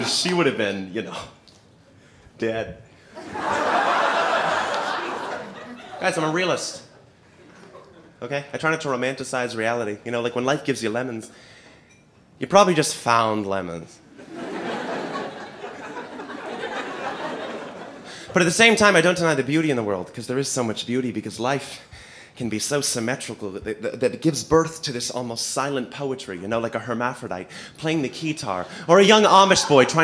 She would have been, dead. Guys, I'm a realist. Okay? I try not to romanticize reality. Like when life gives you lemons, you probably just found lemons. But at the same time, I don't deny the beauty in the world, because there is so much beauty, because life can be so symmetrical that it gives birth to this almost silent poetry, like a hermaphrodite playing the guitar, or a young Amish boy trying